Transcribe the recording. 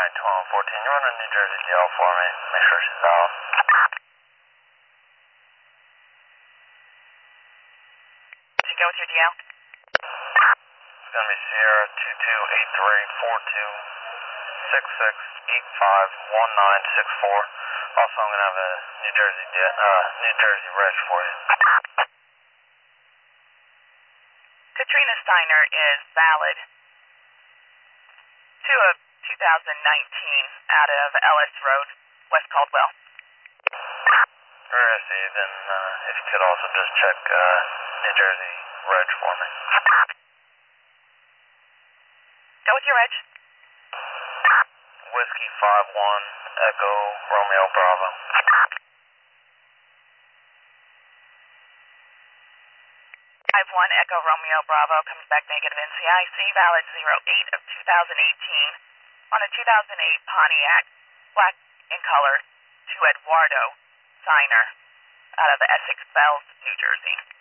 14. You run a New Jersey DL for me. Make sure she's out. Did you go with your DL? It's going to be Sierra 22834266851964. Also, I'm going to have a New Jersey reg for you. Katrina Steiner is valid to a 2019 out of Ellis Road, West Caldwell. Alright, see, then if you could also just check New Jersey reg for me. Go with your reg. Whiskey 51 Echo Romeo Bravo. 51 Echo Romeo Bravo comes back negative NCIC, valid 08 of 2018 on a 2008 Pontiac, black in color, to Eduardo Steiner out of Essex Bells, New Jersey.